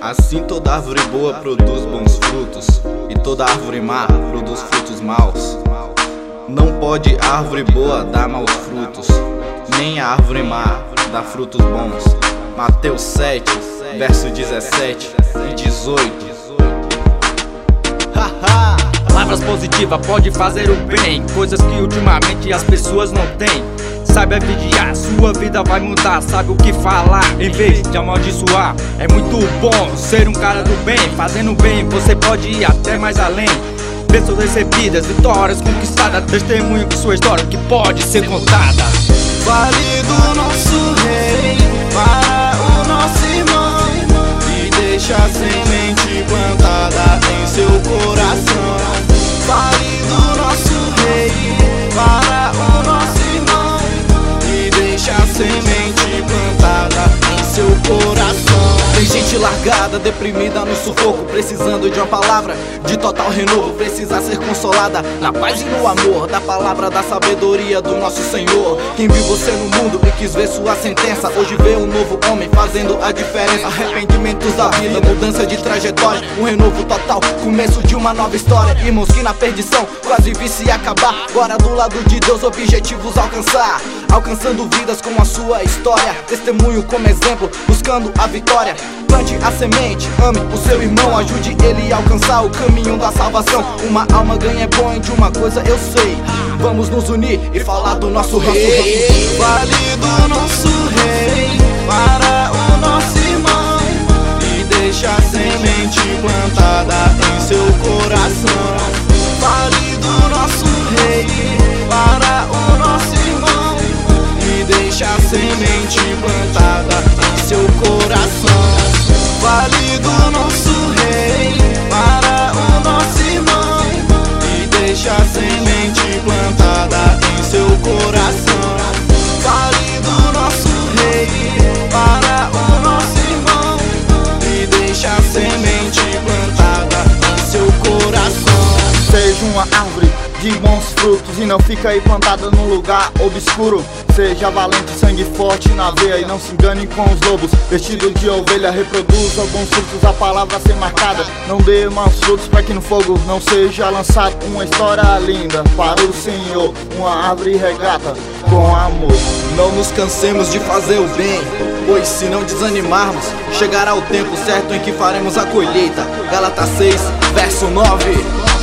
Assim toda árvore boa produz bons frutos, e toda árvore má produz frutos maus. Não pode árvore boa dar maus frutos, nem a árvore má dá frutos bons. Mateus 7, verso 17 e 18. Palavras positivas pode fazer o bem, coisas que ultimamente as pessoas não têm. Saiba vigiar, sua vida vai mudar. Sabe o que falar, em vez de amaldiçoar. É muito bom ser um cara do bem. Fazendo bem, você pode ir até mais além. Bênçãos recebidas, vitórias conquistadas, testemunho de sua história que pode ser contada. Fale do nosso rei para o nosso irmão e deixa a semente plantada em seu coração. Fale do nosso rei para o nosso irmão e deixa a semente plantada em seu coração. Tem gente largada, deprimida no sufoco, precisando de uma palavra de total renovo. Precisa ser consolada na paz e no amor da palavra da sabedoria do nosso Senhor. Quem viu você no mundo e quis ver sua sentença, hoje vê um novo homem fazendo a diferença. Arrependimentos da vida, mudança de trajetória, um renovo total, começo de uma nova história. Irmãos que na perdição quase vi se acabar, agora do lado de Deus objetivos alcançar. Alcançando vidas com a sua história, testemunho como exemplo, buscando a vitória. Plante a semente, ame o seu irmão, ajude ele a alcançar o caminho da salvação. Uma alma ganha é bom, e de uma coisa eu sei: vamos nos unir e falar do nosso rei. Fale do nosso rei para o nosso irmão e deixa a semente plantada em seu coração. Fale do nosso rei para o nosso irmão e deixa a semente plantada em seu coração. Fale do nosso rei para o nosso irmão e deixa a semente plantada em seu coração. Fale do nosso rei para o nosso irmão e deixa a semente plantada em seu coração. Seja uma árvore de bons frutos e não fica aí plantada num lugar obscuro. Seja valente, sangue forte na veia e não se engane com os lobos. Vestido de ovelha, reproduza bons frutos, a palavra a ser marcada. Não dê maus frutos para que no fogo não seja lançado. Uma história linda para o Senhor, uma árvore regata com amor. Não nos cansemos de fazer o bem, pois se não desanimarmos, chegará o tempo certo em que faremos a colheita. Gálatas 6, verso 9.